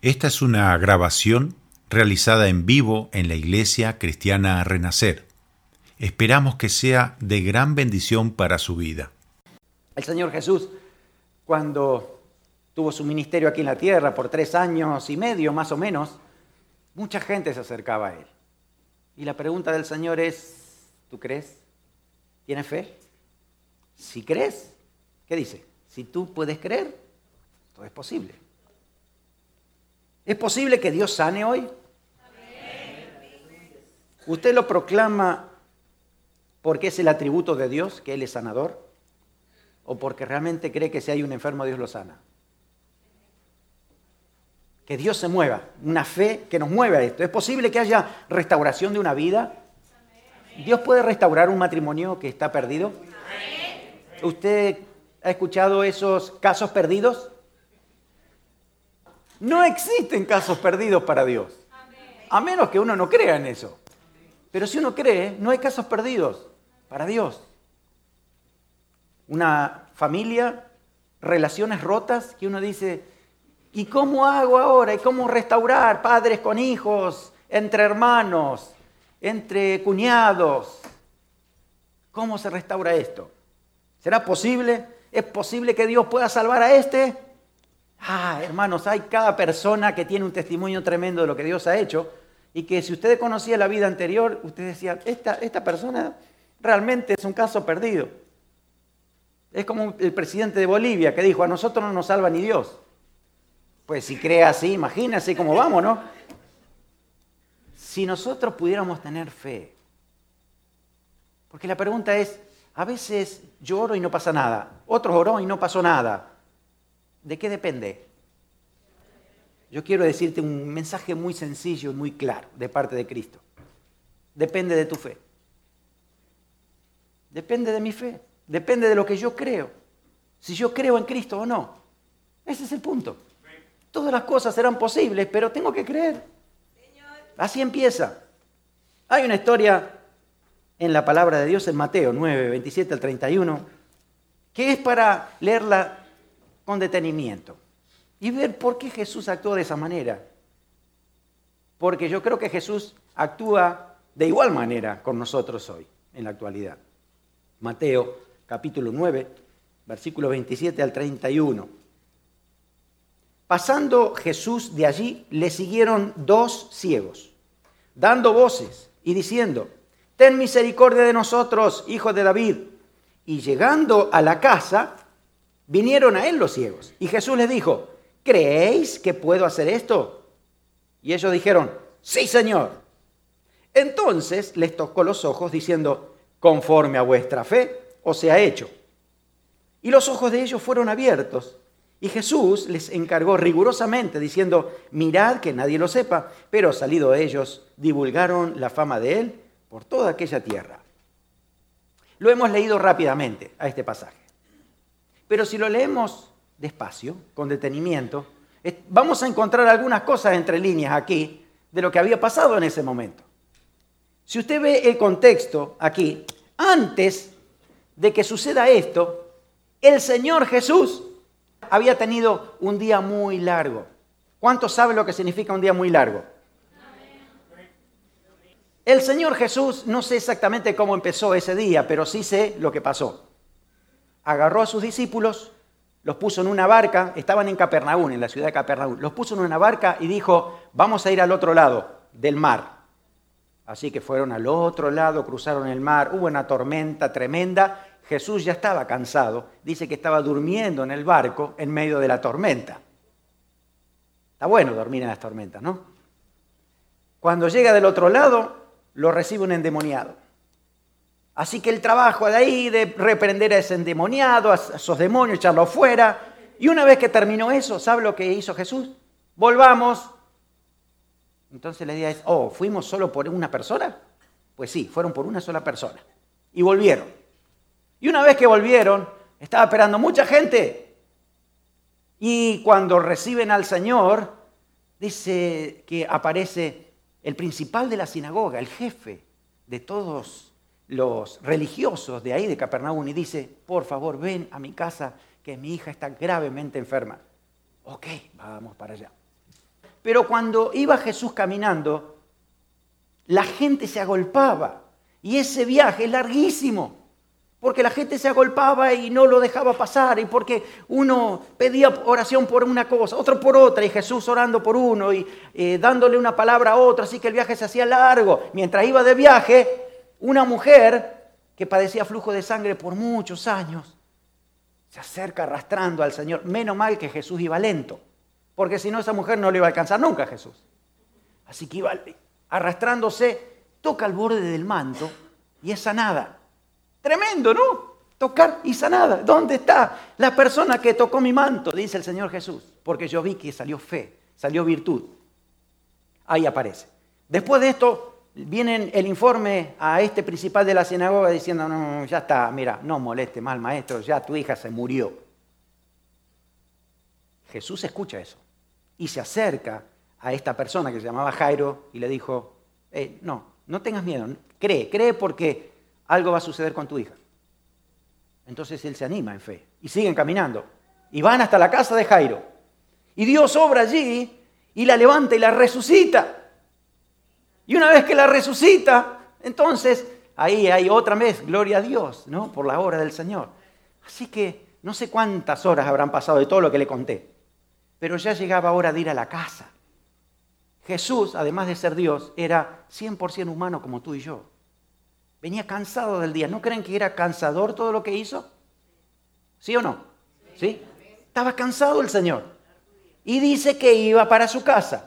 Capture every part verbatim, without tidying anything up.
Esta es una grabación realizada en vivo en la Iglesia Cristiana Renacer. Esperamos que sea de gran bendición para su vida. El Señor Jesús, cuando tuvo su ministerio aquí en la tierra por tres años y medio más o menos, mucha gente se acercaba a Él. Y la pregunta del Señor es, ¿tú crees? ¿Tienes fe? Si crees, ¿qué dice? Si tú puedes creer, todo es posible. ¿Es posible que Dios sane hoy? ¿Usted lo proclama porque es el atributo de Dios, que Él es sanador? ¿O porque realmente cree que si hay un enfermo Dios lo sana? Que Dios se mueva, una fe que nos mueva a esto. ¿Es posible que haya restauración de una vida? ¿Dios puede restaurar un matrimonio que está perdido? ¿Usted ha escuchado esos casos perdidos? No existen casos perdidos para Dios, a menos que uno no crea en eso. Pero si uno cree, no hay casos perdidos para Dios. Una familia, relaciones rotas, que uno dice, ¿y cómo hago ahora? ¿Y cómo restaurar padres con hijos, entre hermanos, entre cuñados? ¿Cómo se restaura esto? ¿Será posible? ¿Es posible que Dios pueda salvar a este? Ah, hermanos, hay cada persona que tiene un testimonio tremendo de lo que Dios ha hecho y que si usted conocía la vida anterior, usted decía, esta, esta persona realmente es un caso perdido. Es como el presidente de Bolivia que dijo, a nosotros no nos salva ni Dios. Pues si cree así, imagínense cómo vamos, ¿no? Si nosotros pudiéramos tener fe, porque la pregunta es, a veces yo oro y no pasa nada, otros oró y no pasó nada. ¿De qué depende? Yo quiero decirte un mensaje muy sencillo y muy claro de parte de Cristo. Depende de tu fe. Depende de mi fe. Depende de lo que yo creo. Si yo creo en Cristo o no. Ese es el punto. Todas las cosas serán posibles, pero tengo que creer. Así empieza. Hay una historia en la palabra de Dios en Mateo nueve, veintisiete al treinta y uno, que es para leerla con detenimiento y ver por qué Jesús actuó de esa manera. Porque yo creo que Jesús actúa de igual manera con nosotros hoy, en la actualidad. Mateo capítulo nueve, versículos veintisiete al treinta y uno. Pasando Jesús de allí, le siguieron dos ciegos, dando voces y diciendo, ten misericordia de nosotros, hijos de David. Y llegando a la casa, vinieron a él los ciegos. Y Jesús les dijo, ¿creéis que puedo hacer esto? Y ellos dijeron, sí, Señor. Entonces les tocó los ojos, diciendo, conforme a vuestra fe os sea hecho. Y los ojos de ellos fueron abiertos. Y Jesús les encargó rigurosamente, diciendo, mirad que nadie lo sepa. Pero salido de ellos, divulgaron la fama de él por toda aquella tierra. Lo hemos leído rápidamente a este pasaje. Pero si lo leemos despacio, con detenimiento, vamos a encontrar algunas cosas entre líneas aquí de lo que había pasado en ese momento. Si usted ve el contexto aquí, antes de que suceda esto, el Señor Jesús había tenido un día muy largo. ¿Cuántos saben lo que significa un día muy largo? El Señor Jesús, no sé exactamente cómo empezó ese día, pero sí sé lo que pasó. Agarró a sus discípulos, los puso en una barca, estaban en Capernaum, en la ciudad de Capernaum, los puso en una barca y dijo, vamos a ir al otro lado del mar. Así que fueron al otro lado, cruzaron el mar, hubo una tormenta tremenda, Jesús ya estaba cansado, dice que estaba durmiendo en el barco en medio de la tormenta. Está bueno dormir en las tormentas, ¿no? Cuando llega del otro lado, lo recibe un endemoniado. Así que el trabajo de ahí, de reprender a ese endemoniado, a esos demonios, echarlo fuera. Y una vez que terminó eso, ¿sabe lo que hizo Jesús? Volvamos. Entonces le dice, oh, ¿fuimos solo por una persona? Pues sí, fueron por una sola persona. Y volvieron. Y una vez que volvieron, estaba esperando mucha gente. Y cuando reciben al Señor, dice que aparece el principal de la sinagoga, el jefe de todos los religiosos de ahí de Capernaum y dice, por favor, ven a mi casa que mi hija está gravemente enferma. Ok, vamos para allá. Pero cuando iba Jesús caminando, la gente se agolpaba. Y ese viaje es larguísimo, porque la gente se agolpaba y no lo dejaba pasar, y porque uno pedía oración por una cosa, otro por otra, y Jesús orando por uno, y eh, dándole una palabra a otro, así que el viaje se hacía largo. Mientras iba de viaje, una mujer que padecía flujo de sangre por muchos años, se acerca arrastrando al Señor. Menos mal que Jesús iba lento, porque si no esa mujer no le iba a alcanzar nunca a Jesús. Así que iba arrastrándose, toca el borde del manto y es sanada. Tremendo, ¿no? Tocar y sanada. ¿Dónde está la persona que tocó mi manto? Dice el Señor Jesús. Porque yo vi que salió fe, salió virtud. Ahí aparece. Después de esto, viene el informe a este principal de la sinagoga diciendo, no, ya está, mira, no moleste más, maestro, ya tu hija se murió. Jesús escucha eso y se acerca a esta persona que se llamaba Jairo y le dijo, eh, no, no tengas miedo, cree, cree porque algo va a suceder con tu hija. Entonces él se anima en fe y siguen caminando y van hasta la casa de Jairo. Y Dios obra allí y la levanta y la resucita. Y una vez que la resucita, entonces ahí hay otra vez, gloria a Dios, ¿no? Por la obra del Señor. Así que no sé cuántas horas habrán pasado de todo lo que le conté, pero ya llegaba hora de ir a la casa. Jesús, además de ser Dios, era cien por ciento humano como tú y yo. Venía cansado del día. ¿No creen que era cansador todo lo que hizo? ¿Sí o no? ¿Sí? Estaba cansado el Señor. Y dice que iba para su casa.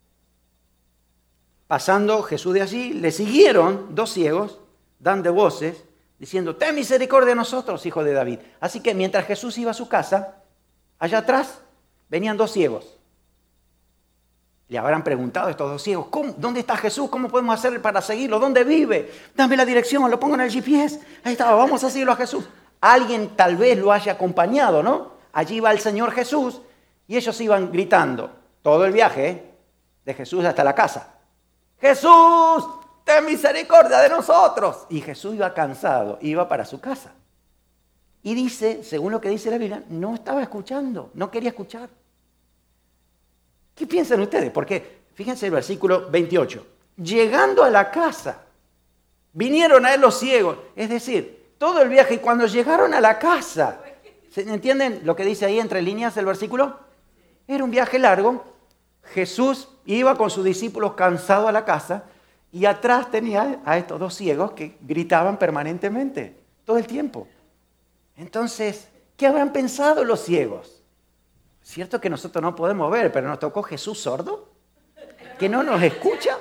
Pasando Jesús de allí, le siguieron dos ciegos, dando voces, diciendo, ten misericordia de nosotros, hijo de David. Así que mientras Jesús iba a su casa, allá atrás venían dos ciegos. Le habrán preguntado a estos dos ciegos, ¿cómo? ¿Dónde está Jesús? ¿Cómo podemos hacer para seguirlo? ¿Dónde vive? Dame la dirección, lo pongo en el G P S. Ahí está, vamos a seguirlo a Jesús. Alguien tal vez lo haya acompañado, ¿no? Allí va el Señor Jesús y ellos iban gritando todo el viaje, ¿eh? De Jesús hasta la casa. ¡Jesús, ten misericordia de nosotros! Y Jesús iba cansado, iba para su casa. Y dice, según lo que dice la Biblia, no estaba escuchando, no quería escuchar. ¿Qué piensan ustedes? Porque, fíjense el versículo veintiocho. Llegando a la casa, vinieron a él los ciegos. Es decir, todo el viaje, y cuando llegaron a la casa, ¿entienden lo que dice ahí entre líneas del versículo? Era un viaje largo. Jesús iba con sus discípulos cansado a la casa y atrás tenía a estos dos ciegos que gritaban permanentemente, todo el tiempo. Entonces, ¿qué habrán pensado los ciegos? ¿Cierto que nosotros no podemos ver, pero nos tocó Jesús sordo? ¿Que no nos escucha?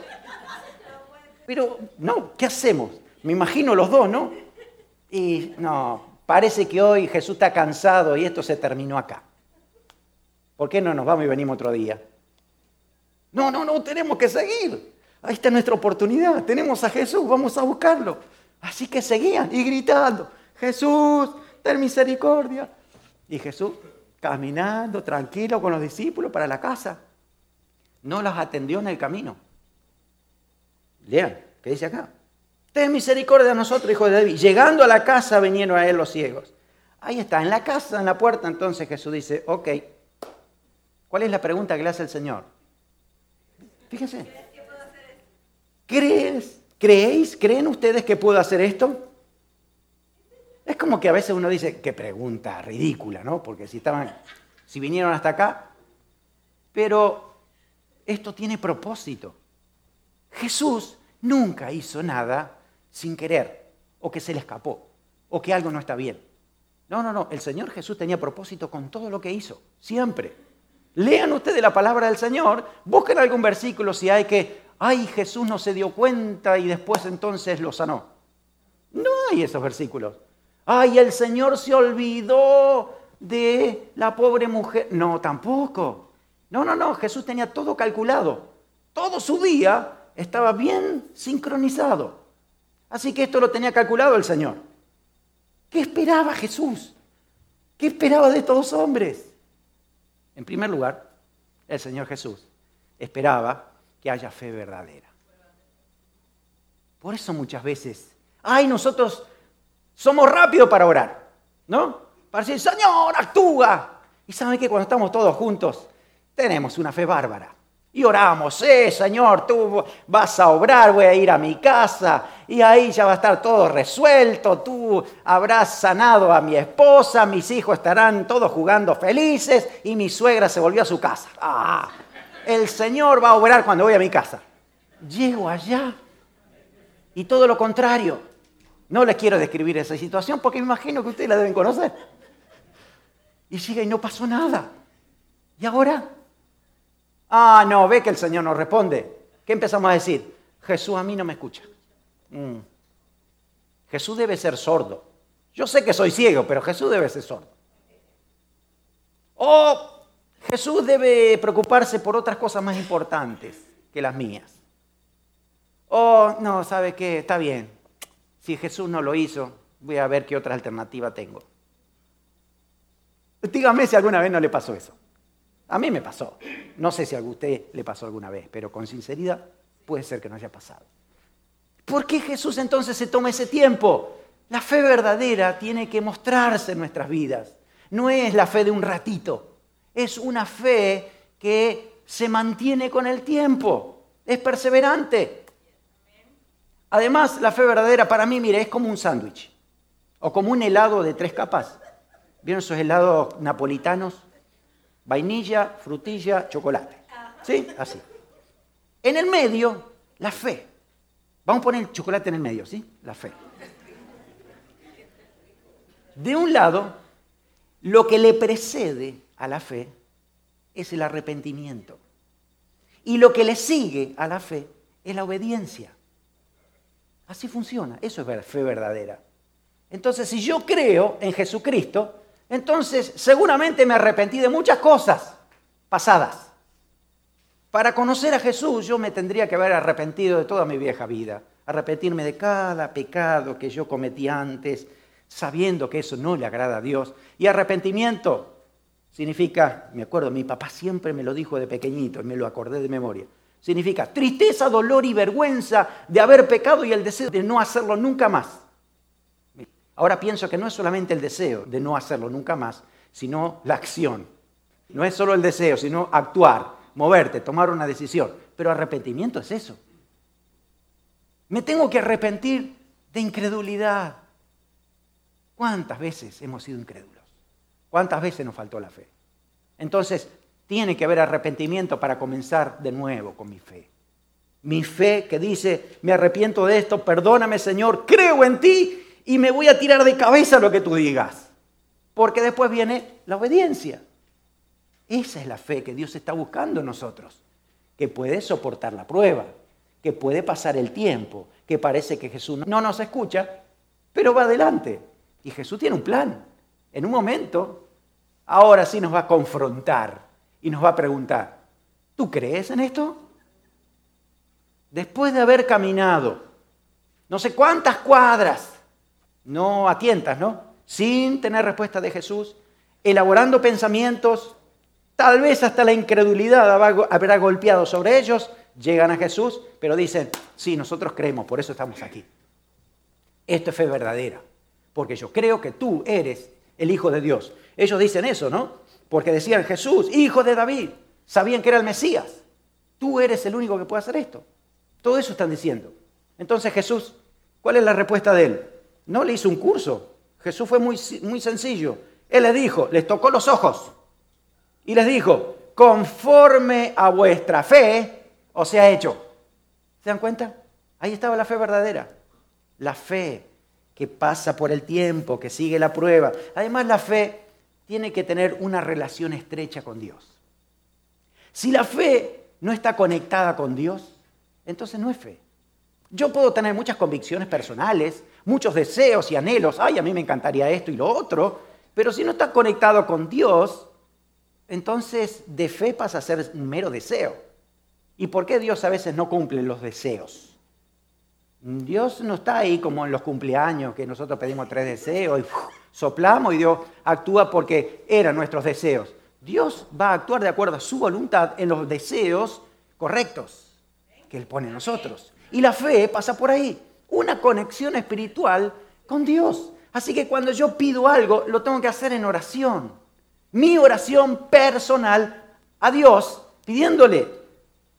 Pero, no, ¿qué hacemos? Me imagino los dos, ¿no? Y no, parece que hoy Jesús está cansado y esto se terminó acá. ¿Por qué no nos vamos y venimos otro día? No, no, no, tenemos que seguir. Ahí está nuestra oportunidad. Tenemos a Jesús, vamos a buscarlo. Así que seguían y gritando, Jesús, ten misericordia. Y Jesús, caminando tranquilo con los discípulos para la casa. No los atendió en el camino. Lean, ¿qué dice acá? Ten misericordia de nosotros, hijo de David. Llegando a la casa vinieron a él los ciegos. Ahí está, en la casa, en la puerta. Entonces Jesús dice, ok, ¿cuál es la pregunta que le hace el Señor? Fíjense. ¿Crees? ¿Creéis? ¿Creen ustedes que puedo hacer esto? Es como que a veces uno dice, qué pregunta ridícula, ¿no? Porque si estaban, si vinieron hasta acá, pero esto tiene propósito. Jesús nunca hizo nada sin querer, o que se le escapó, o que algo no está bien. No, no, no, el Señor Jesús tenía propósito con todo lo que hizo, siempre. Lean ustedes la palabra del Señor, busquen algún versículo si hay que, ay, Jesús no se dio cuenta y después entonces lo sanó. No hay esos versículos. Ay, el Señor se olvidó de la pobre mujer. No, tampoco. No, no, no, Jesús tenía todo calculado. Todo su día estaba bien sincronizado. Así que esto lo tenía calculado el Señor. ¿Qué esperaba Jesús? ¿Qué esperaba de estos dos hombres? En primer lugar, el Señor Jesús esperaba que haya fe verdadera. Por eso muchas veces, ay, nosotros somos rápidos para orar, ¿no? Para decir, Señor, actúa. Y saben que cuando estamos todos juntos, tenemos una fe bárbara. Y oramos, sí, Señor, tú vas a obrar, voy a ir a mi casa y ahí ya va a estar todo resuelto, tú habrás sanado a mi esposa, mis hijos estarán todos jugando felices y mi suegra se volvió a su casa. Ah, el Señor va a obrar cuando voy a mi casa. Llego allá y todo lo contrario. No les quiero describir esa situación porque me imagino que ustedes la deben conocer. Y llega y no pasó nada. ¿Y ahora? Ah, no, ve que el Señor nos responde. ¿Qué empezamos a decir? Jesús a mí no me escucha. Mm. Jesús debe ser sordo. Yo sé que soy ciego, pero Jesús debe ser sordo. O Jesús debe preocuparse por otras cosas más importantes que las mías. O, no, ¿sabe qué? Está bien. Si Jesús no lo hizo, voy a ver qué otra alternativa tengo. Dígame si alguna vez no le pasó eso. A mí me pasó. No sé si a usted le pasó alguna vez, pero con sinceridad puede ser que no haya pasado. ¿Por qué Jesús entonces se toma ese tiempo? La fe verdadera tiene que mostrarse en nuestras vidas. No es la fe de un ratito. Es una fe que se mantiene con el tiempo. Es perseverante. Además, la fe verdadera para mí, mire, es como un sándwich. O como un helado de tres capas. ¿Vieron esos helados napolitanos? Vainilla, frutilla, chocolate. ¿Sí? Así. En el medio, la fe. Vamos a poner el chocolate en el medio, ¿sí? La fe. De un lado, lo que le precede a la fe es el arrepentimiento. Y lo que le sigue a la fe es la obediencia. Así funciona. Eso es fe verdadera. Entonces, si yo creo en Jesucristo, entonces seguramente me arrepentí de muchas cosas pasadas. Para conocer a Jesús yo me tendría que haber arrepentido de toda mi vieja vida. Arrepentirme de cada pecado que yo cometí antes, sabiendo que eso no le agrada a Dios. Y arrepentimiento significa, me acuerdo, mi papá siempre me lo dijo de pequeñito y me lo acordé de memoria. Significa tristeza, dolor y vergüenza de haber pecado y el deseo de no hacerlo nunca más. Ahora pienso que no es solamente el deseo de no hacerlo nunca más, sino la acción. No es solo el deseo, sino actuar, moverte, tomar una decisión. Pero arrepentimiento es eso. Me tengo que arrepentir de incredulidad. ¿Cuántas veces hemos sido incrédulos? ¿Cuántas veces nos faltó la fe? Entonces, tiene que haber arrepentimiento para comenzar de nuevo con mi fe. Mi fe que dice, me arrepiento de esto, perdóname Señor, creo en ti y me voy a tirar de cabeza lo que tú digas. Porque después viene la obediencia. Esa es la fe que Dios está buscando en nosotros. Que puede soportar la prueba, que puede pasar el tiempo, que parece que Jesús no nos escucha, pero va adelante. Y Jesús tiene un plan. En un momento, ahora sí nos va a confrontar. Y nos va a preguntar, ¿tú crees en esto? Después de haber caminado no sé cuántas cuadras, no a tientas, ¿no? Sin tener respuesta de Jesús, elaborando pensamientos, tal vez hasta la incredulidad habrá golpeado sobre ellos, llegan a Jesús, pero dicen, sí, nosotros creemos, por eso estamos aquí. Esto es fe verdadera, porque yo creo que tú eres el Hijo de Dios. Ellos dicen eso, ¿no? Porque decían, Jesús, hijo de David, sabían que era el Mesías. Tú eres el único que puede hacer esto. Todo eso están diciendo. Entonces Jesús, ¿cuál es la respuesta de él? No le hizo un curso. Jesús fue muy, muy sencillo. Él les dijo, les tocó los ojos y les dijo, conforme a vuestra fe os sea hecho. ¿Se dan cuenta? Ahí estaba la fe verdadera. La fe que pasa por el tiempo, que sigue la prueba. Además, la fe tiene que tener una relación estrecha con Dios. Si la fe no está conectada con Dios, entonces no es fe. Yo puedo tener muchas convicciones personales, muchos deseos y anhelos. Ay, a mí me encantaría esto y lo otro. Pero si no está conectado con Dios, entonces de fe pasa a ser un mero deseo. ¿Y por qué Dios a veces no cumple los deseos? Dios no está ahí como en los cumpleaños, que nosotros pedimos tres deseos y ¡uf! Soplamos y Dios actúa porque eran nuestros deseos. Dios va a actuar de acuerdo a su voluntad en los deseos correctos que Él pone en nosotros. Y la fe pasa por ahí, una conexión espiritual con Dios. Así que cuando yo pido algo, lo tengo que hacer en oración. Mi oración personal a Dios, pidiéndole.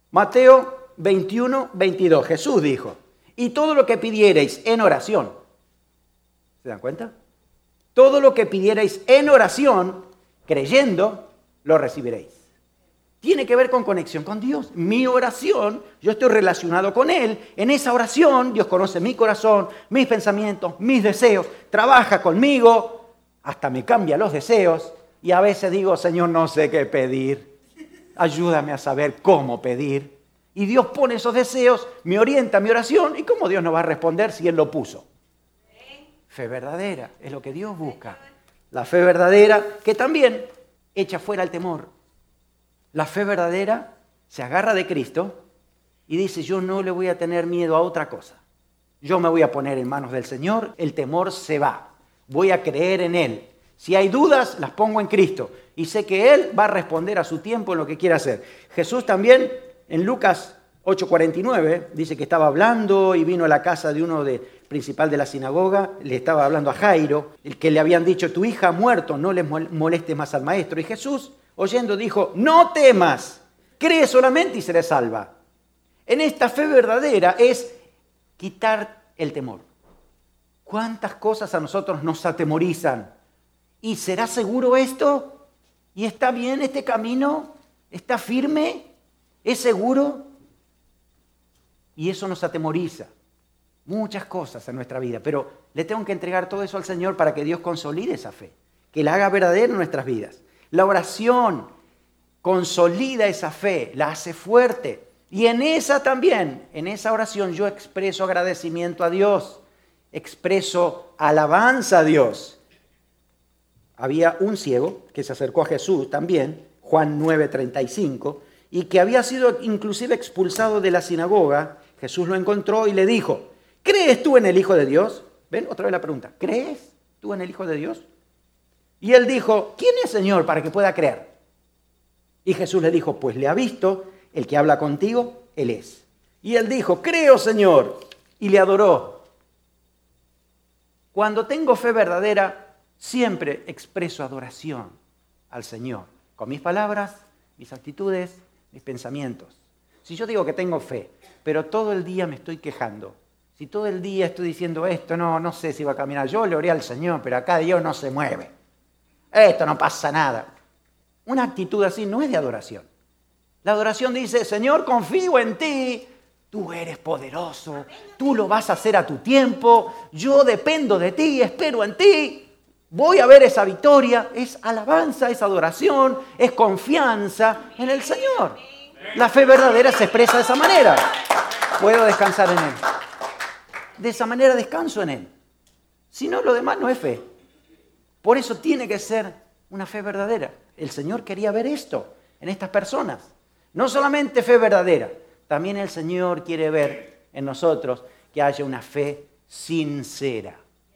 Mateo veintiuno, veintidós. Jesús dijo, y todo lo que pidiereis en oración, ¿se dan cuenta? Todo lo que pidiereis en oración, creyendo, lo recibiréis. Tiene que ver con conexión con Dios. Mi oración, yo estoy relacionado con Él. En esa oración, Dios conoce mi corazón, mis pensamientos, mis deseos. Trabaja conmigo, hasta me cambia los deseos. Y a veces digo, Señor, no sé qué pedir. Ayúdame a saber cómo pedir. Y Dios pone esos deseos, me orienta mi oración. ¿Y cómo Dios no va a responder si Él lo puso? Fe verdadera, es lo que Dios busca. La fe verdadera que también echa fuera el temor. La fe verdadera se agarra de Cristo y dice, yo no le voy a tener miedo a otra cosa. Yo me voy a poner en manos del Señor, el temor se va. Voy a creer en Él. Si hay dudas, las pongo en Cristo. Y sé que Él va a responder a su tiempo en lo que quiera hacer. Jesús también, en Lucas ocho cuarenta y nueve, dice que estaba hablando y vino a la casa de uno de, principal de la sinagoga, le estaba hablando a Jairo, el que le habían dicho, tu hija ha muerto, no le molestes más al maestro. Y Jesús, oyendo, dijo, no temas, cree solamente y serás salva. En esta fe verdadera es quitar el temor. ¿Cuántas cosas a nosotros nos atemorizan? ¿Y será seguro esto? ¿Y está bien este camino? ¿Está firme? ¿Es seguro? Y eso nos atemoriza. Muchas cosas en nuestra vida, pero le tengo que entregar todo eso al Señor para que Dios consolide esa fe, que la haga verdadera en nuestras vidas. La oración consolida esa fe, la hace fuerte. Y en esa también, en esa oración yo expreso agradecimiento a Dios, expreso alabanza a Dios. Había un ciego que se acercó a Jesús también, Juan nueve treinta y cinco, y que había sido inclusive expulsado de la sinagoga. Jesús lo encontró y le dijo, ¿crees tú en el Hijo de Dios? ¿Ven? Otra vez la pregunta, ¿crees tú en el Hijo de Dios? Y él dijo, ¿quién es Señor para que pueda creer? Y Jesús le dijo, pues le ha visto, el que habla contigo, Él es. Y él dijo, creo Señor, y le adoró. Cuando tengo fe verdadera, siempre expreso adoración al Señor, con mis palabras, mis actitudes, mis pensamientos. Si yo digo que tengo fe, pero todo el día me estoy quejando, si todo el día estoy diciendo esto, no, no sé si va a caminar, yo le oré al Señor, pero acá Dios no se mueve. Esto no pasa nada. Una actitud así no es de adoración. La adoración dice, Señor, confío en ti, tú eres poderoso, tú lo vas a hacer a tu tiempo, yo dependo de ti, espero en ti, voy a ver esa victoria. Es alabanza, es adoración, es confianza en el Señor. La fe verdadera se expresa de esa manera. Puedo descansar en Él. De esa manera descanso en Él. Si no, lo demás no es fe. Por eso tiene que ser una fe verdadera. El Señor quería ver esto en estas personas. No solamente fe verdadera, también el Señor quiere ver en nosotros que haya una fe sincera.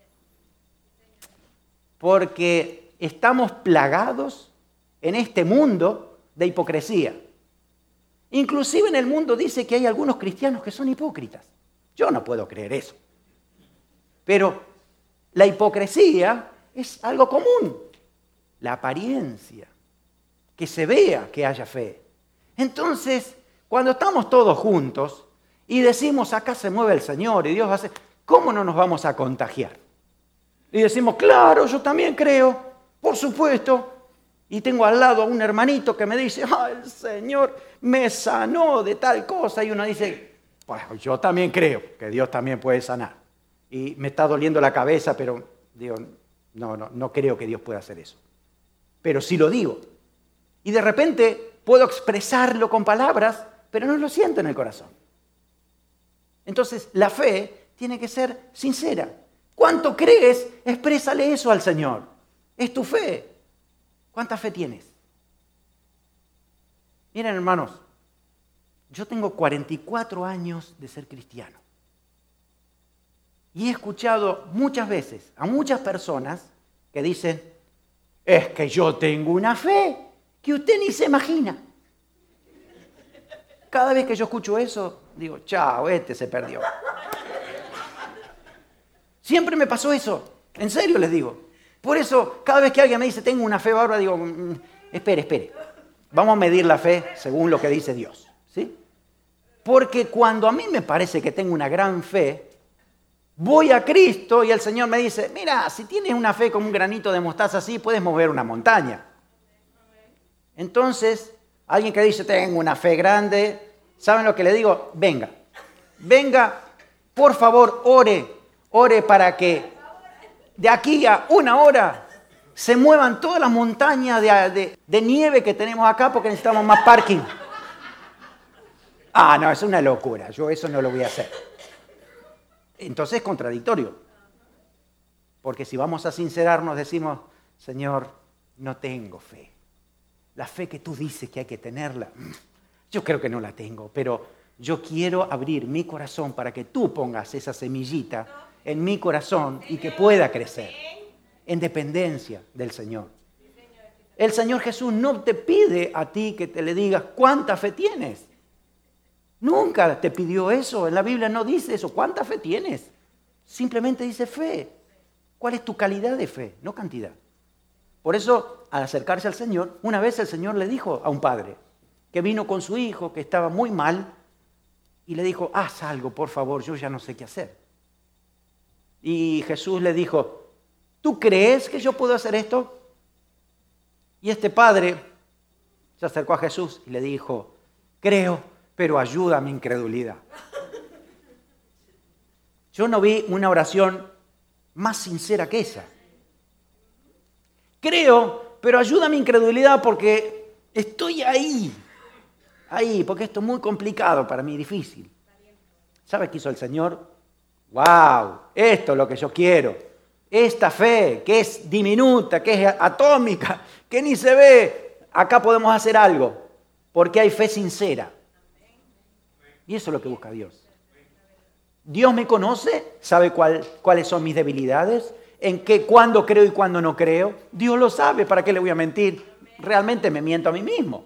Porque estamos plagados en este mundo de hipocresía. Inclusive en el mundo dice que hay algunos cristianos que son hipócritas. Yo no puedo creer eso. Pero la hipocresía es algo común. La apariencia, que se vea que haya fe. Entonces, cuando estamos todos juntos y decimos, acá se mueve el Señor y Dios hace, ¿cómo no nos vamos a contagiar? Y decimos, claro, yo también creo, por supuesto. Y tengo al lado a un hermanito que me dice, ah, el Señor me sanó de tal cosa. Y uno dice, pues yo también creo que Dios también puede sanar. Y me está doliendo la cabeza, pero digo, no, no, no creo que Dios pueda hacer eso. Pero sí lo digo. Y de repente puedo expresarlo con palabras, pero no lo siento en el corazón. Entonces, la fe tiene que ser sincera. ¿Cuánto crees? Exprésale eso al Señor. Es tu fe. ¿Cuánta fe tienes? Miren, hermanos, yo tengo cuarenta y cuatro años de ser cristiano. Y he escuchado muchas veces a muchas personas que dicen, es que yo tengo una fe que usted ni se imagina. Cada vez que yo escucho eso, digo, chao, este se perdió. Siempre me pasó eso, en serio les digo. Por eso, cada vez que alguien me dice, tengo una fe bárbara, digo, mm, espere, espere. Vamos a medir la fe según lo que dice Dios, ¿sí? Porque cuando a mí me parece que tengo una gran fe, voy a Cristo y el Señor me dice, mira, si tienes una fe como un granito de mostaza así, puedes mover una montaña. Entonces, alguien que dice, tengo una fe grande, ¿saben lo que le digo? Venga, venga, por favor, ore, ore para que de aquí a una hora se muevan todas las montañas de, de, de nieve que tenemos acá porque necesitamos más parking. Ah, no, es una locura, yo eso no lo voy a hacer. Entonces es contradictorio, porque si vamos a sincerarnos decimos, Señor, no tengo fe. La fe que tú dices que hay que tenerla, yo creo que no la tengo, pero yo quiero abrir mi corazón para que tú pongas esa semillita en mi corazón y que pueda crecer en dependencia del Señor. El Señor Jesús no te pide a ti que te le digas cuánta fe tienes. Nunca te pidió eso. En la Biblia no dice eso. ¿Cuánta fe tienes? Simplemente dice fe. ¿Cuál es tu calidad de fe? No cantidad. Por eso, al acercarse al Señor, una vez el Señor le dijo a un padre que vino con su hijo, que estaba muy mal, y le dijo, haz algo, por favor, yo ya no sé qué hacer. Y Jesús le dijo, ¿tú crees que yo puedo hacer esto? Y este padre se acercó a Jesús y le dijo, creo, pero ayuda a mi incredulidad. Yo no vi una oración más sincera que esa. Creo, pero ayuda a mi incredulidad porque estoy ahí, ahí, porque esto es muy complicado para mí, difícil. ¿Sabe qué hizo el Señor? ¡Wow! Esto es lo que yo quiero. Esta fe, que es diminuta, que es atómica, que ni se ve, acá podemos hacer algo, porque hay fe sincera. Y eso es lo que busca Dios. Dios me conoce, sabe cuál, cuáles son mis debilidades, en qué, cuándo creo y cuándo no creo. Dios lo sabe, ¿para qué le voy a mentir? Realmente me miento a mí mismo.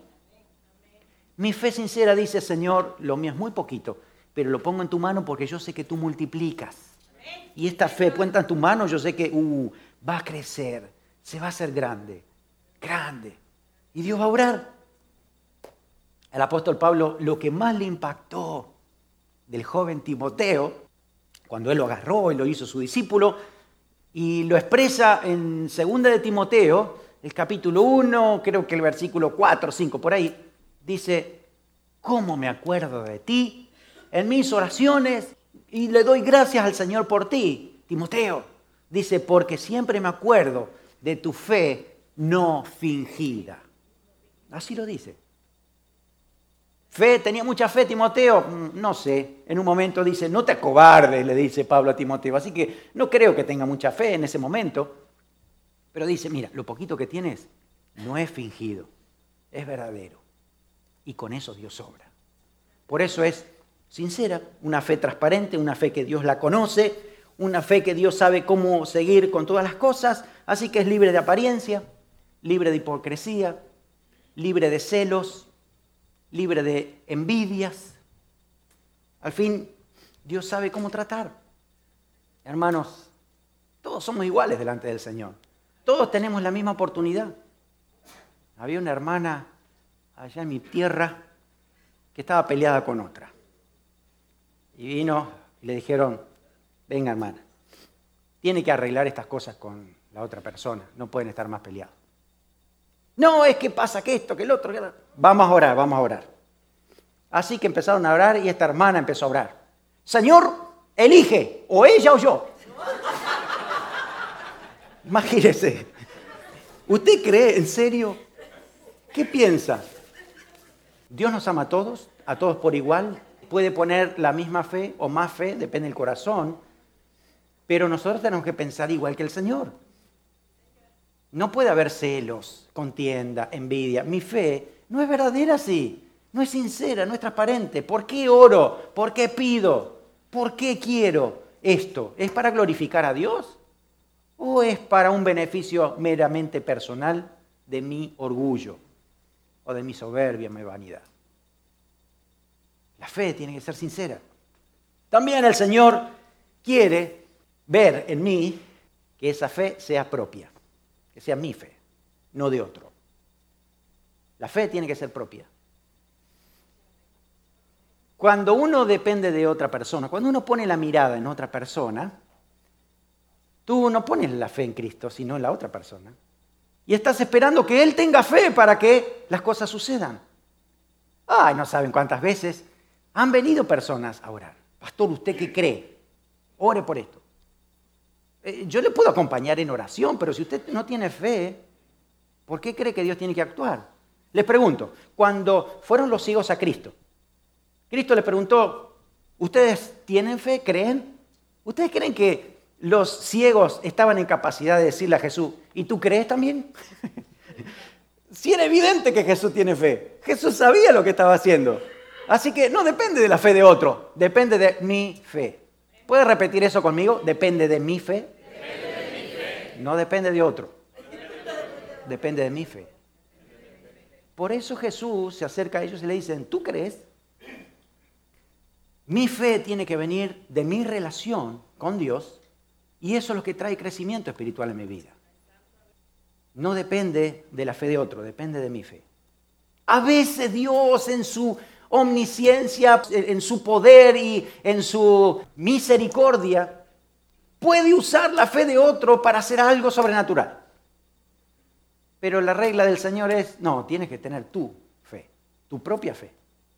Mi fe sincera dice, Señor, lo mío es muy poquito, pero lo pongo en tu mano porque yo sé que tú multiplicas. Y esta fe puesta en tu mano, yo sé que uh, va a crecer, se va a hacer grande, grande. Y Dios va a obrar. El apóstol Pablo, lo que más le impactó del joven Timoteo, cuando él lo agarró y lo hizo su discípulo, y lo expresa en segunda de Timoteo, el capítulo uno, creo que el versículo cuatro o cinco, por ahí, dice, ¿cómo me acuerdo de ti en mis oraciones? Y le doy gracias al Señor por ti, Timoteo. Dice, porque siempre me acuerdo de tu fe no fingida. Así lo dice. Fe, tenía mucha fe Timoteo, no sé, en un momento dice, no te acobardes, le dice Pablo a Timoteo, así que no creo que tenga mucha fe en ese momento, pero dice, mira, lo poquito que tienes no es fingido, es verdadero, y con eso Dios obra. Por eso es sincera, una fe transparente, una fe que Dios la conoce, una fe que Dios sabe cómo seguir con todas las cosas, así que es libre de apariencia, libre de hipocresía, libre de celos, libre de envidias. Al fin, Dios sabe cómo tratar. Hermanos, todos somos iguales delante del Señor. Todos tenemos la misma oportunidad. Había una hermana allá en mi tierra que estaba peleada con otra. Y vino y le dijeron, venga hermana, tiene que arreglar estas cosas con la otra persona, no pueden estar más peleados. No, es que pasa que esto, que el otro, que el otro. Vamos a orar, vamos a orar. Así que empezaron a orar y esta hermana empezó a orar. Señor, elige, o ella o yo. Imagínese. ¿Usted cree, en serio? ¿Qué piensa? ¿Dios nos ama a todos? ¿A todos por igual? Puede poner la misma fe o más fe, depende del corazón. Pero nosotros tenemos que pensar igual que el Señor. No puede haber celos, contienda, envidia. Mi fe no es verdadera así, no es sincera, no es transparente. ¿Por qué oro? ¿Por qué pido? ¿Por qué quiero esto? ¿Es para glorificar a Dios? ¿O es para un beneficio meramente personal de mi orgullo o de mi soberbia, mi vanidad? La fe tiene que ser sincera. También el Señor quiere ver en mí que esa fe sea propia. Que sea mi fe, no de otro. La fe tiene que ser propia. Cuando uno depende de otra persona, cuando uno pone la mirada en otra persona, tú no pones la fe en Cristo, sino en la otra persona. Y estás esperando que Él tenga fe para que las cosas sucedan. Ay, no saben cuántas veces han venido personas a orar. Pastor, ¿usted qué cree? Ore por esto. Eh, yo le puedo acompañar en oración, pero si usted no tiene fe, ¿por qué cree que Dios tiene que actuar? Les pregunto, cuando fueron los ciegos a Cristo, Cristo les preguntó, ¿ustedes tienen fe? ¿Creen? ¿Ustedes creen que los ciegos estaban en capacidad de decirle a Jesús, ¿y tú crees también? Sí, era evidente que Jesús tiene fe. Jesús sabía lo que estaba haciendo. Así que no depende de la fe de otro, depende de mi fe. ¿Puede repetir eso conmigo? ¿Depende de mi fe? Depende de mi fe. No depende de otro. Depende de mi fe. Por eso Jesús se acerca a ellos y le dicen, ¿tú crees? Mi fe tiene que venir de mi relación con Dios y eso es lo que trae crecimiento espiritual en mi vida. No depende de la fe de otro, depende de mi fe. A veces Dios en su omnisciencia, en su poder y en su misericordia, puede usar la fe de otro para hacer algo sobrenatural. Pero la regla del Señor es, no, tienes que tener tu fe, tu propia fe.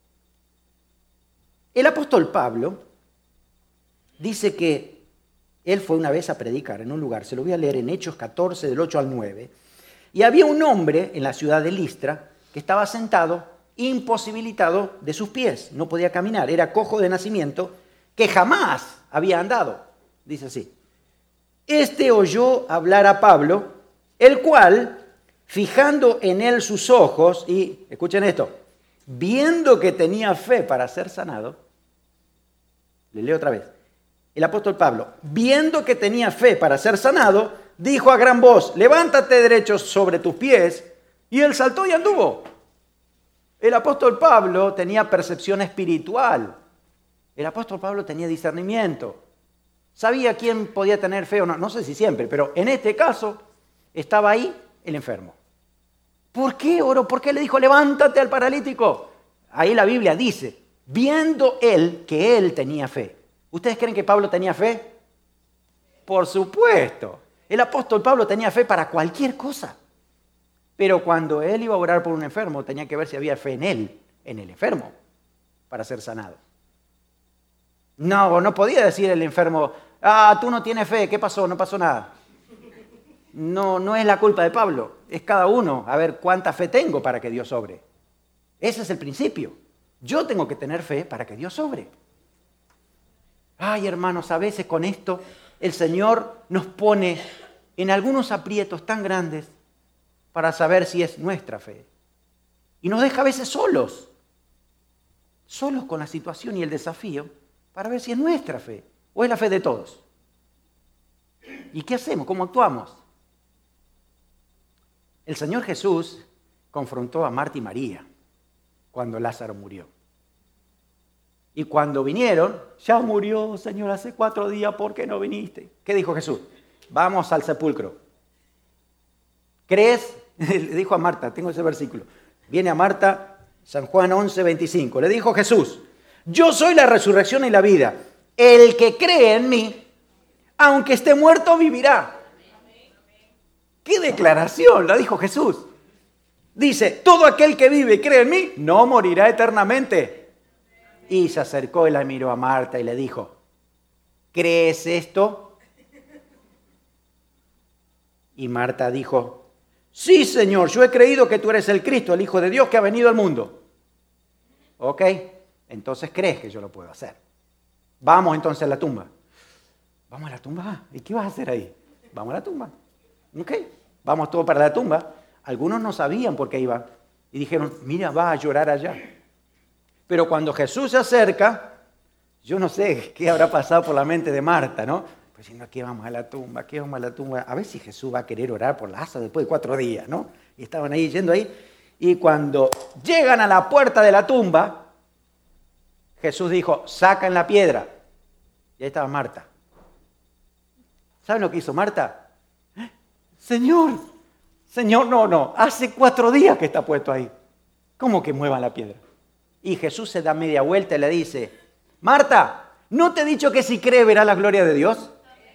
El apóstol Pablo dice que él fue una vez a predicar en un lugar, se lo voy a leer en Hechos catorce, del ocho al nueve, y había un hombre en la ciudad de Listra que estaba sentado, imposibilitado de sus pies, no podía caminar, era cojo de nacimiento, que jamás había andado, dice así. Este oyó hablar a Pablo, el cual, fijando en él sus ojos, y escuchen esto, viendo que tenía fe para ser sanado, le leo otra vez, el apóstol Pablo, viendo que tenía fe para ser sanado, dijo a gran voz, levántate derecho sobre tus pies, y él saltó y anduvo. El apóstol Pablo tenía percepción espiritual, el apóstol Pablo tenía discernimiento, sabía quién podía tener fe o no, no sé si siempre, pero en este caso estaba ahí el enfermo. ¿Por qué oró? ¿Por qué le dijo levántate al paralítico? Ahí la Biblia dice, viendo él que él tenía fe. ¿Ustedes creen que Pablo tenía fe? Por supuesto. El apóstol Pablo tenía fe para cualquier cosa. Pero cuando él iba a orar por un enfermo, tenía que ver si había fe en él, en el enfermo, para ser sanado. No, no podía decir el enfermo, ah, tú no tienes fe, ¿qué pasó? No pasó nada. No, no es la culpa de Pablo, es cada uno a ver cuánta fe tengo para que Dios obre. Ese es el principio. Yo tengo que tener fe para que Dios obre. Ay, hermanos, a veces con esto el Señor nos pone en algunos aprietos tan grandes para saber si es nuestra fe. Y nos deja a veces solos, solos con la situación y el desafío, para ver si es nuestra fe o es la fe de todos. ¿Y qué hacemos? ¿Cómo actuamos? El Señor Jesús confrontó a Marta y María cuando Lázaro murió. Y cuando vinieron, ya murió, Señor, hace cuatro días, ¿por qué no viniste? ¿Qué dijo Jesús? Vamos al sepulcro. ¿Crees? Le dijo a Marta, tengo ese versículo. Viene a Marta, San Juan once, veinticinco. Le dijo Jesús, yo soy la resurrección y la vida. El que cree en mí, aunque esté muerto, vivirá. ¡Qué declaración! La dijo Jesús. Dice, todo aquel que vive y cree en mí, no morirá eternamente. Y se acercó y la miró a Marta y le dijo, ¿crees esto? Y Marta dijo, sí, Señor, yo he creído que tú eres el Cristo, el Hijo de Dios que ha venido al mundo. Ok, entonces crees que yo lo puedo hacer. Vamos entonces a la tumba. ¿Vamos a la tumba? ¿Y qué vas a hacer ahí? Vamos a la tumba. Ok, vamos todos para la tumba. Algunos no sabían por qué iban. Y dijeron, mira, va a llorar allá. Pero cuando Jesús se acerca, yo no sé qué habrá pasado por la mente de Marta, ¿no? Pues diciendo, aquí vamos a la tumba, aquí vamos a la tumba. A ver si Jesús va a querer orar por Lázaro después de cuatro días, ¿no? Y estaban ahí, yendo ahí. Y cuando llegan a la puerta de la tumba, Jesús dijo, sacan la piedra. Y ahí estaba Marta. ¿Saben lo que hizo Marta? Señor, Señor, no, no, hace cuatro días que está puesto ahí. ¿Cómo que muevan la piedra? Y Jesús se da media vuelta y le dice, Marta, ¿no te he dicho que si cree verá la gloria de Dios?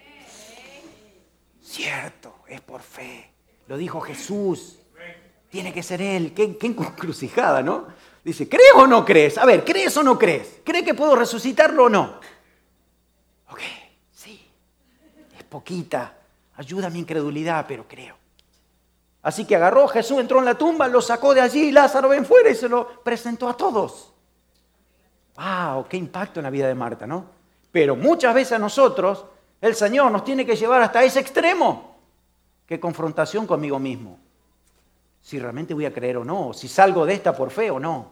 Cierto, es por fe. Lo dijo Jesús. Tiene que ser Él. Qué, qué encrucijada, ¿no? Dice, ¿crees o no crees? A ver, ¿crees o no crees? ¿Cree que puedo resucitarlo o no? Ok, sí. Es poquita. Ayuda a mi incredulidad, pero creo. Así que agarró, Jesús entró en la tumba, lo sacó de allí, Lázaro ven fuera y se lo presentó a todos. ¡Wow! ¡Qué impacto en la vida de Marta!, ¿no? Pero muchas veces a nosotros, el Señor nos tiene que llevar hasta ese extremo. ¿Qué confrontación conmigo mismo? Si realmente voy a creer o no, si salgo de esta por fe o no.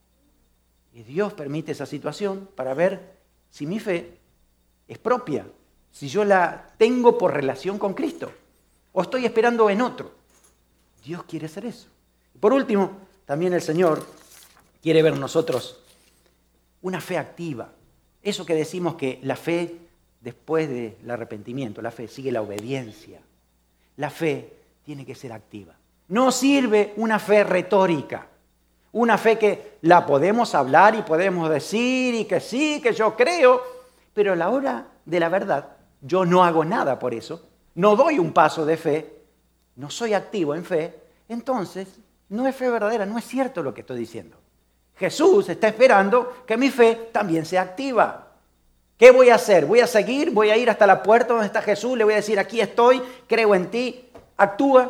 Y Dios permite esa situación para ver si mi fe es propia, si yo la tengo por relación con Cristo o estoy esperando en otro. Dios quiere hacer eso. Por último, también el Señor quiere ver en nosotros una fe activa. Eso que decimos que la fe después del arrepentimiento, la fe sigue la obediencia. La fe tiene que ser activa. No sirve una fe retórica, una fe que la podemos hablar y podemos decir y que sí, que yo creo, pero a la hora de la verdad yo no hago nada por eso, no doy un paso de fe, no soy activo en fe, entonces no es fe verdadera, no es cierto lo que estoy diciendo. Jesús está esperando que mi fe también sea activa. ¿Qué voy a hacer? ¿Voy a seguir? ¿Voy a ir hasta la puerta donde está Jesús? ¿Le voy a decir, aquí estoy, creo en ti, actúa?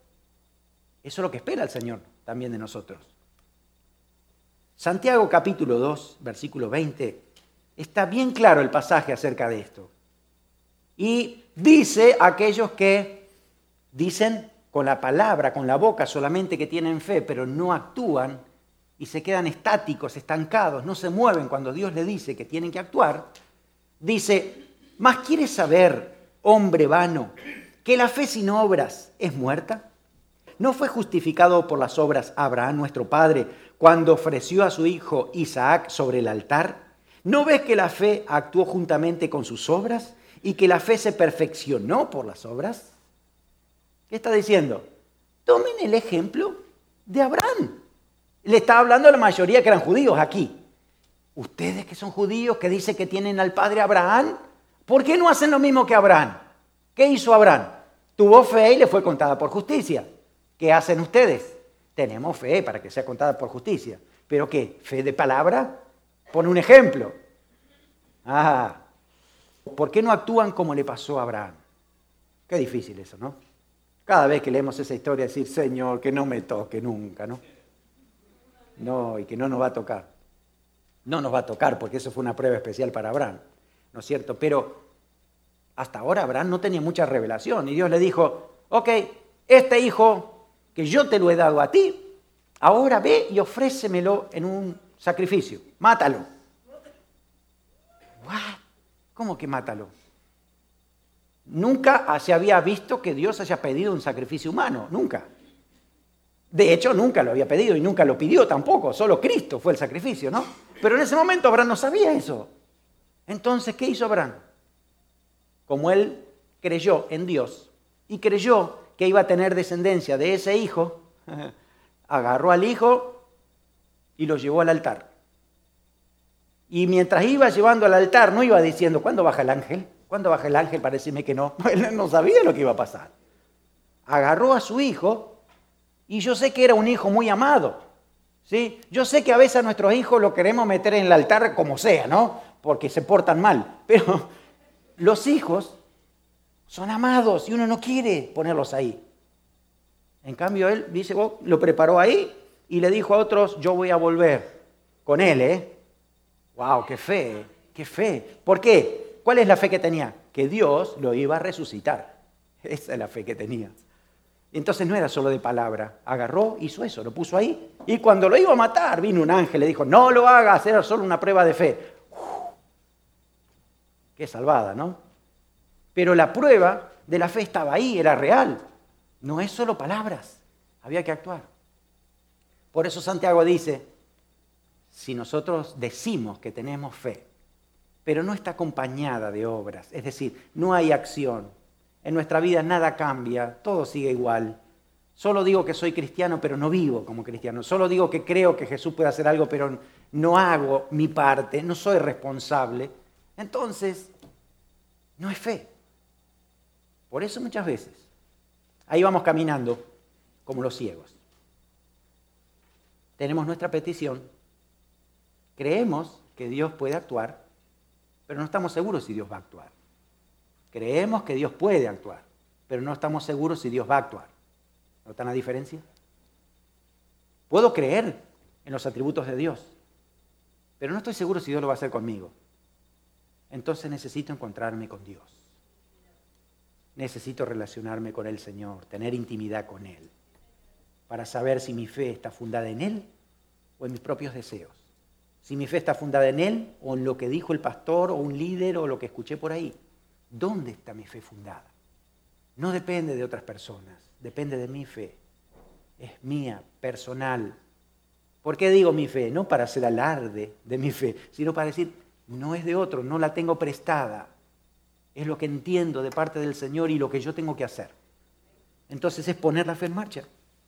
Eso es lo que espera el Señor también de nosotros. Santiago capítulo dos, versículo veinte, está bien claro el pasaje acerca de esto. Y dice a aquellos que dicen con la palabra, con la boca solamente que tienen fe, pero no actúan y se quedan estáticos, estancados, no se mueven cuando Dios les dice que tienen que actuar. Dice, ¿mas quieres saber, hombre vano, que la fe sin obras es muerta? ¿No fue justificado por las obras Abraham, nuestro padre, cuando ofreció a su hijo Isaac sobre el altar? ¿No ves que la fe actuó juntamente con sus obras y que la fe se perfeccionó por las obras? ¿Qué está diciendo? Tomen el ejemplo de Abraham. Le está hablando a la mayoría que eran judíos aquí. Ustedes que son judíos, que dicen que tienen al padre Abraham, ¿por qué no hacen lo mismo que Abraham? ¿Qué hizo Abraham? Tuvo fe y le fue contada por justicia. ¿Qué hacen ustedes? Tenemos fe para que sea contada por justicia. ¿Pero qué? ¿Fe de palabra? Pon un ejemplo. Ah, ¿por qué no actúan como le pasó a Abraham? Qué difícil eso, ¿no? Cada vez que leemos esa historia, decir, Señor, que no me toque nunca, ¿no? No, y que no nos va a tocar. No nos va a tocar porque eso fue una prueba especial para Abraham, ¿no es cierto? Pero hasta ahora Abraham no tenía mucha revelación y Dios le dijo, ok, este hijo que yo te lo he dado a ti, ahora ve y ofrécemelo en un sacrificio, mátalo. ¿What? ¿Cómo que mátalo? Nunca se había visto que Dios haya pedido un sacrificio humano, nunca. De hecho, nunca lo había pedido y nunca lo pidió tampoco, solo Cristo fue el sacrificio, ¿no? Pero en ese momento Abraham no sabía eso. Entonces, ¿qué hizo Abraham? Como él creyó en Dios y creyó que iba a tener descendencia de ese hijo, agarró al hijo y lo llevó al altar. Y mientras iba llevando al altar, no iba diciendo, ¿cuándo baja el ángel? ¿Cuándo baja el ángel? Para decirme que no. Él no sabía lo que iba a pasar. Agarró a su hijo y yo sé que era un hijo muy amado. ¿Sí? Yo sé que a veces a nuestros hijos lo queremos meter en el altar como sea, ¿no? Porque se portan mal. Pero los hijos son amados y uno no quiere ponerlos ahí. En cambio, él dice, oh, lo preparó ahí y le dijo a otros, yo voy a volver con él, ¿eh? ¡Wow! ¡Qué fe! ¡Qué fe! ¿Por qué? ¿Cuál es la fe que tenía? Que Dios lo iba a resucitar. Esa es la fe que tenía. Entonces no era solo de palabra. Agarró, hizo eso, lo puso ahí. Y cuando lo iba a matar, vino un ángel, le dijo, no lo hagas, era solo una prueba de fe. Uf, qué salvada, ¿no? Pero la prueba de la fe estaba ahí, era real. No es solo palabras, había que actuar. Por eso Santiago dice, si nosotros decimos que tenemos fe, pero no está acompañada de obras, es decir, no hay acción, en nuestra vida nada cambia, todo sigue igual, Solo digo que soy cristiano, pero no vivo como cristiano. Solo digo que creo que Jesús puede hacer algo, pero no hago mi parte, no soy responsable. Entonces, no es fe. Por eso muchas veces, ahí vamos caminando como los ciegos. Tenemos nuestra petición, creemos que Dios puede actuar, pero no estamos seguros si Dios va a actuar. Creemos que Dios puede actuar, pero no estamos seguros si Dios va a actuar. ¿Notan la diferencia? Puedo creer en los atributos de Dios, pero no estoy seguro si Dios lo va a hacer conmigo. Entonces necesito encontrarme con Dios. Necesito relacionarme con el Señor, tener intimidad con Él, para saber si mi fe está fundada en Él o en mis propios deseos. Si mi fe está fundada en Él o en lo que dijo el pastor o un líder o lo que escuché por ahí. ¿Dónde está mi fe fundada? No depende de otras personas, depende de mi fe. Es mía, personal. ¿Por qué digo mi fe? No para hacer alarde de mi fe, sino para decir, no es de otro, no la tengo prestada. Es lo que entiendo de parte del Señor y lo que yo tengo que hacer. Entonces es poner la fe en marcha.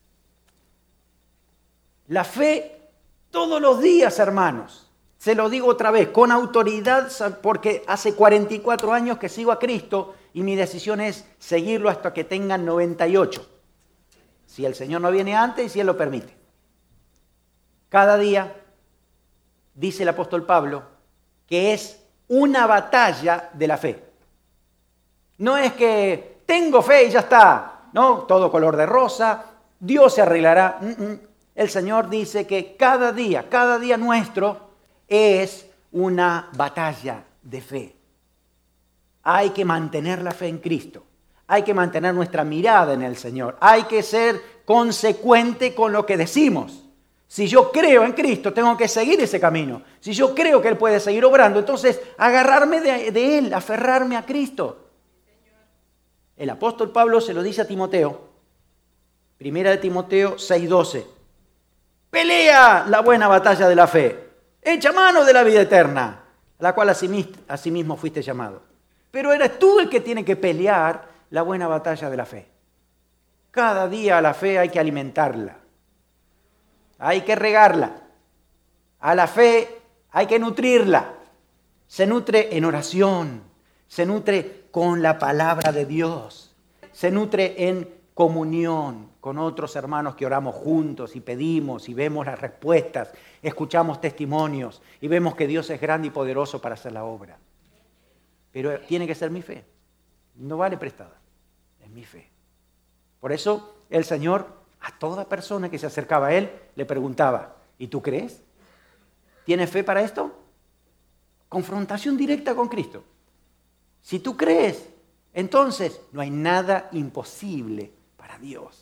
La fe todos los días, hermanos. Se lo digo otra vez, con autoridad, porque hace cuarenta y cuatro años que sigo a Cristo y mi decisión es seguirlo hasta que tengan noventa y ocho. Si el Señor no viene antes y si Él lo permite. Cada día, dice el apóstol Pablo, que es una batalla de la fe. No es que tengo fe y ya está, ¿no? Todo color de rosa, Dios se arreglará. El Señor dice que cada día, cada día nuestro es una batalla de fe. Hay que mantener la fe en Cristo. Hay que mantener nuestra mirada en el Señor. Hay que ser consecuente con lo que decimos. Si yo creo en Cristo, tengo que seguir ese camino. Si yo creo que Él puede seguir obrando, entonces agarrarme de, de Él, aferrarme a Cristo. El apóstol Pablo se lo dice a Timoteo. Primera de Timoteo seis doce. Pelea la buena batalla de la fe. Echa mano de la vida eterna, a la cual asimismo fuiste llamado. Pero eres tú el que tiene que pelear la buena batalla de la fe. Cada día a la fe hay que alimentarla. Hay que regarla. A la fe hay que nutrirla. Se nutre en oración. Se nutre con la palabra de Dios. Se nutre en comunión con otros hermanos que oramos juntos y pedimos y vemos las respuestas, escuchamos testimonios y vemos que Dios es grande y poderoso para hacer la obra. Pero tiene que ser mi fe. No vale prestada. Es mi fe. Por eso el Señor a toda persona que se acercaba a Él le preguntaba, ¿y tú crees? ¿Tienes fe para esto? Confrontación directa con Cristo. Si tú crees, entonces no hay nada imposible para Dios.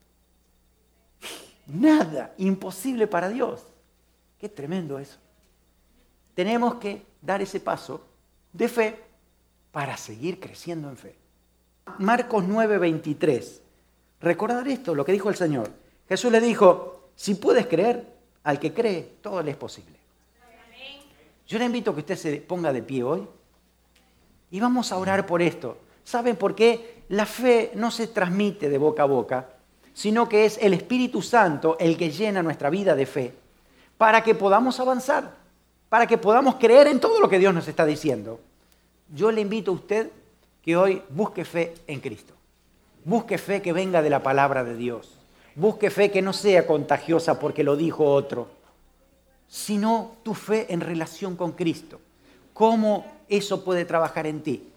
Nada imposible para Dios. Qué tremendo eso. Tenemos que dar ese paso de fe para seguir creciendo en fe. Marcos nueve veintitrés. Recordar esto, lo que dijo el Señor. Jesús le dijo, si puedes creer, al que cree, todo le es posible. Yo le invito a que usted se ponga de pie hoy y vamos a orar por esto. ¿Saben por qué? La fe no se transmite de boca a boca, sino que es el Espíritu Santo el que llena nuestra vida de fe para que podamos avanzar, para que podamos creer en todo lo que Dios nos está diciendo. Yo le invito a usted que hoy busque fe en Cristo. Busque fe que venga de la palabra de Dios. Busque fe que no sea contagiosa porque lo dijo otro, sino tu fe en relación con Cristo. ¿Cómo eso puede trabajar en ti?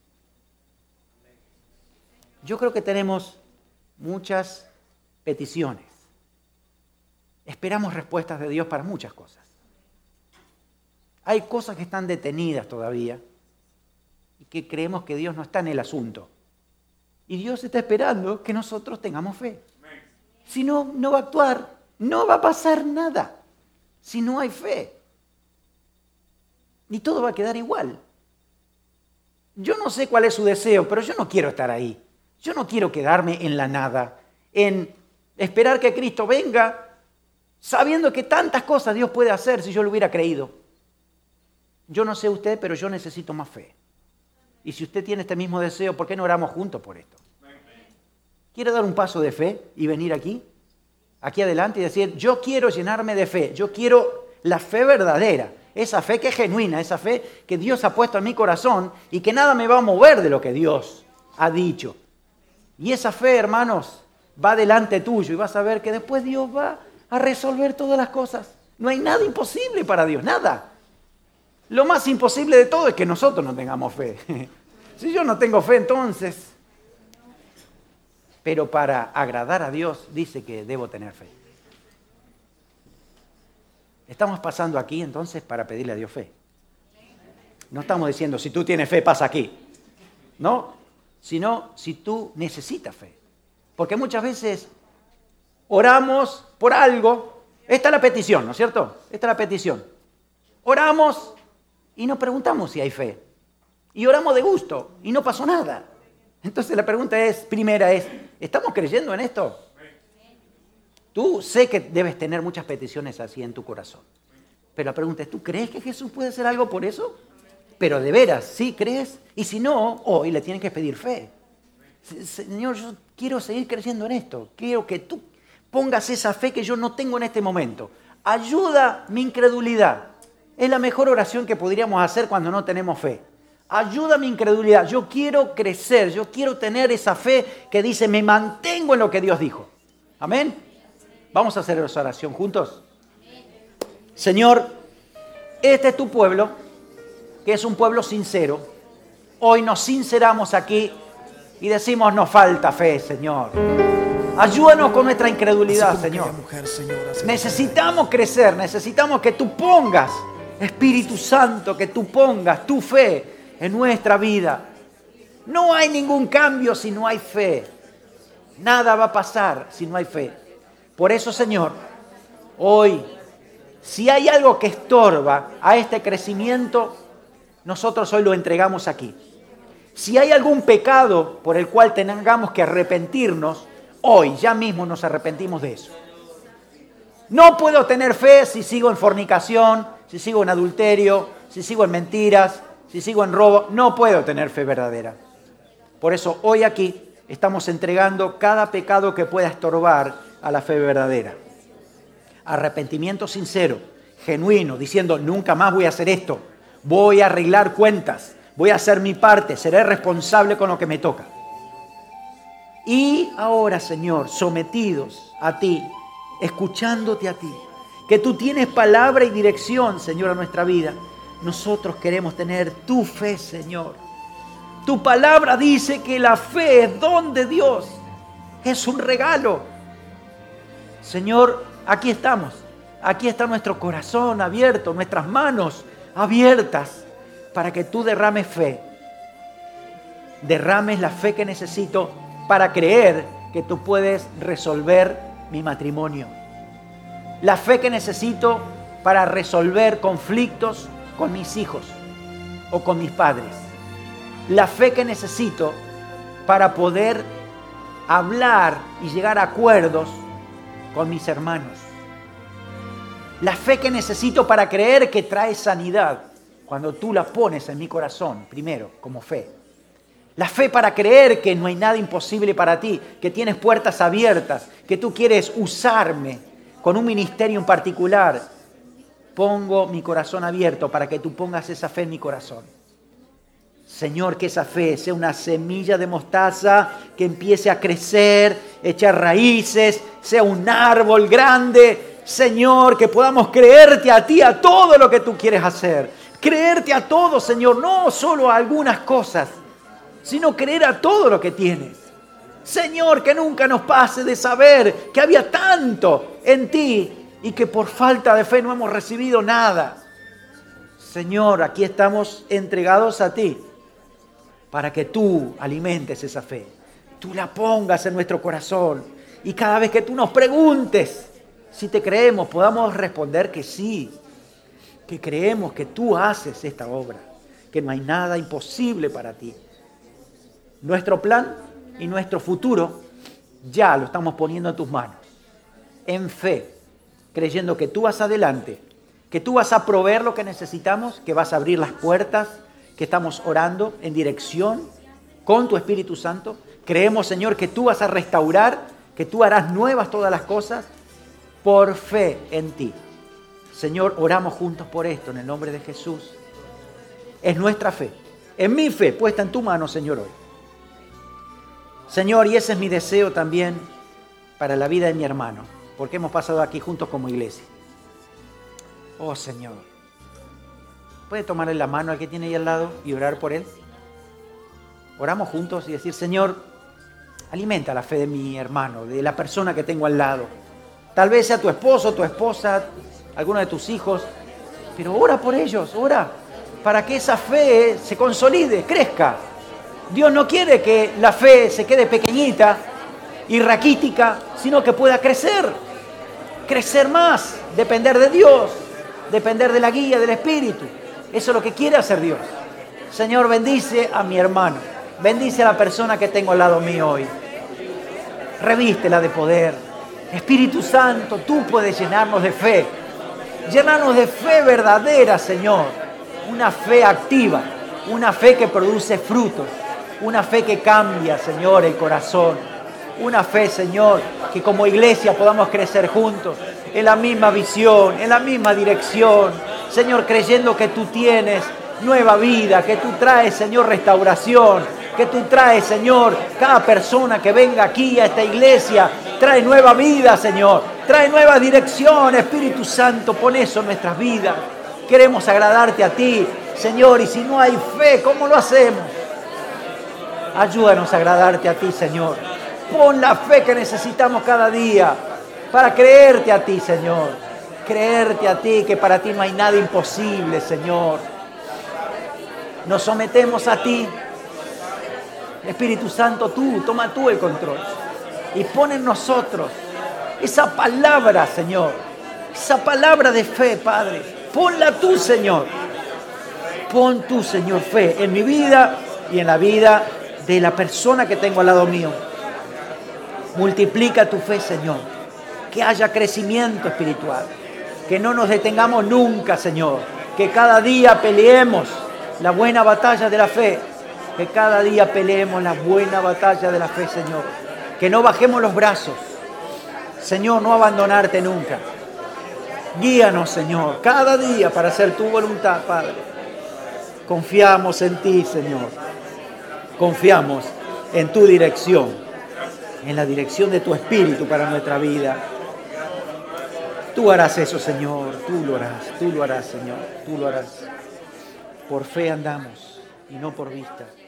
Yo creo que tenemos muchas peticiones. Esperamos respuestas de Dios para muchas cosas. Hay cosas que están detenidas todavía y que creemos que Dios no está en el asunto. Y Dios está esperando que nosotros tengamos fe. Si no, no va a actuar, no va a pasar nada. Si no hay fe. Y todo va a quedar igual. Yo no sé cuál es su deseo, pero yo no quiero estar ahí. Yo no quiero quedarme en la nada, en esperar que Cristo venga, sabiendo que tantas cosas Dios puede hacer si yo lo hubiera creído. Yo no sé usted, pero yo necesito más fe. Y si usted tiene este mismo deseo, ¿por qué no oramos juntos por esto? ¿Quiere dar un paso de fe y venir aquí? Aquí adelante y decir, yo quiero llenarme de fe, yo quiero la fe verdadera, esa fe que es genuina, esa fe que Dios ha puesto en mi corazón y que nada me va a mover de lo que Dios ha dicho. Y esa fe, hermanos, va delante tuyo y vas a ver que después Dios va a resolver todas las cosas. No hay nada imposible para Dios, nada. Lo más imposible de todo es que nosotros no tengamos fe. Si yo no tengo fe, entonces... Pero para agradar a Dios dice que debo tener fe. Estamos pasando aquí entonces para pedirle a Dios fe. No estamos diciendo, si tú tienes fe, pasa aquí. No, sino si tú necesitas fe. Porque muchas veces oramos por algo. Esta es la petición, ¿no es cierto? Esta es la petición. Oramos y nos preguntamos si hay fe. Y oramos de gusto y no pasó nada. Entonces la pregunta es, primera es, ¿estamos creyendo en esto? Tú sé que debes tener muchas peticiones así en tu corazón. Pero la pregunta es, ¿tú crees que Jesús puede hacer algo por eso? Pero de veras, ¿sí crees? Y si no, hoy le tienes que pedir fe. Señor, yo quiero seguir creyendo en esto. Quiero que tú pongas esa fe que yo no tengo en este momento. Ayuda mi incredulidad. Es la mejor oración que podríamos hacer cuando no tenemos fe. Ayuda mi incredulidad. Yo quiero crecer, yo quiero tener esa fe que dice, me mantengo en lo que Dios dijo. Amén. Vamos a hacer esa oración juntos. Señor, este es tu pueblo, que es un pueblo sincero. Hoy nos sinceramos aquí y decimos, nos falta fe, Señor. Ayúdanos con nuestra incredulidad, Señor. Necesitamos crecer, necesitamos que tú pongas, Espíritu Santo, que tú pongas tu fe en nuestra vida. No hay ningún cambio si no hay fe. Nada va a pasar si no hay fe. Por eso, Señor, hoy, si hay algo que estorba a este crecimiento, nosotros hoy lo entregamos aquí. Si hay algún pecado por el cual tengamos que arrepentirnos, hoy ya mismo nos arrepentimos de eso. No puedo tener fe si sigo en fornicación, si sigo en adulterio, si sigo en mentiras, si sigo en robo. No puedo tener fe verdadera. Por eso hoy aquí estamos entregando cada pecado que pueda estorbar a la fe verdadera. Arrepentimiento sincero, genuino, diciendo nunca más voy a hacer esto. Voy a arreglar cuentas, voy a hacer mi parte, seré responsable con lo que me toca. Y ahora, Señor, sometidos a ti, escuchándote a ti, que tú tienes palabra y dirección, Señor, a nuestra vida. Nosotros queremos tener tu fe, Señor. Tu palabra dice que la fe es don de Dios, es un regalo. Señor, aquí estamos, aquí está nuestro corazón abierto, nuestras manos abiertas, para que tú derrames fe. Derrames la fe que necesito para creer que tú puedes resolver mi matrimonio. La fe que necesito para resolver conflictos con mis hijos o con mis padres. La fe que necesito para poder hablar y llegar a acuerdos con mis hermanos. La fe que necesito para creer que trae sanidad cuando tú la pones en mi corazón, primero, como fe. La fe para creer que no hay nada imposible para ti, que tienes puertas abiertas, que tú quieres usarme con un ministerio en particular. Pongo mi corazón abierto para que tú pongas esa fe en mi corazón. Señor, que esa fe sea una semilla de mostaza que empiece a crecer, echar raíces, sea un árbol grande. Señor, que podamos creerte a ti, a todo lo que tú quieres hacer. Creerte a todo, Señor, no solo a algunas cosas, sino creer a todo lo que tienes. Señor, que nunca nos pase de saber que había tanto en ti y que por falta de fe no hemos recibido nada. Señor, aquí estamos entregados a ti para que tú alimentes esa fe. Tú la pongas en nuestro corazón y cada vez que tú nos preguntes si te creemos, podamos responder que sí, que creemos que tú haces esta obra, que no hay nada imposible para ti. Nuestro plan y nuestro futuro ya lo estamos poniendo en tus manos, en fe, creyendo que tú vas adelante, que tú vas a proveer lo que necesitamos, que vas a abrir las puertas, que estamos orando en dirección con tu Espíritu Santo, Creemos, Señor, que tú vas a restaurar, que tú harás nuevas todas las cosas por fe en ti. Señor, oramos juntos por esto en el nombre de Jesús. Es nuestra fe, es mi fe puesta en tu mano, Señor, hoy. Señor, y ese es mi deseo también para la vida de mi hermano, porque hemos pasado aquí juntos como iglesia. Oh, Señor, ¿puede tomarle la mano al que tiene ahí al lado y orar por él? Oramos juntos y decir, Señor, alimenta la fe de mi hermano, de la persona que tengo al lado. Tal vez sea tu esposo, tu esposa, alguno de tus hijos, pero ora por ellos, ora para que esa fe se consolide, crezca. Dios no quiere que la fe se quede pequeñita y raquítica, sino que pueda crecer, crecer más, depender de Dios, depender de la guía del Espíritu. Eso es lo que quiere hacer Dios. Señor, bendice a mi hermano, bendice a la persona que tengo al lado mío hoy. Revístela de poder. Espíritu Santo, tú puedes llenarnos de fe, llenarnos de fe verdadera, Señor. Una fe activa, una fe que produce frutos, una fe que cambia, Señor, el corazón. Una fe, Señor, que como iglesia podamos crecer juntos en la misma visión, en la misma dirección. Señor, creyendo que tú tienes nueva vida, que tú traes, Señor, restauración, que tú traes, Señor, cada persona que venga aquí a esta iglesia, trae nueva vida, Señor, trae nueva dirección. Espíritu Santo, pon eso en nuestras vidas. Queremos agradarte a ti, Señor, y si no hay fe, ¿cómo lo hacemos? Ayúdanos a agradarte a ti, Señor. Pon la fe que necesitamos cada día para creerte a ti, Señor. Creerte a ti, que para ti no hay nada imposible, Señor. Nos sometemos a ti. Espíritu Santo, tú, toma tú el control. Y pon en nosotros esa palabra, Señor. Esa palabra de fe, Padre. Ponla tú, Señor. Pon tú, Señor, fe en mi vida y en la vida de la persona que tengo al lado mío. Multiplica tu fe, Señor. Que haya crecimiento espiritual. Que no nos detengamos nunca, Señor. Que cada día peleemos la buena batalla de la fe. Que cada día peleemos la buena batalla de la fe, Señor. Que no bajemos los brazos. Señor, no abandonarte nunca. Guíanos, Señor, cada día para hacer tu voluntad, Padre. Confiamos en ti, Señor. Confiamos en tu dirección, en la dirección de tu Espíritu para nuestra vida. Tú harás eso, Señor. Tú lo harás, tú lo harás, Señor. Tú lo harás. Por fe andamos y no por vista.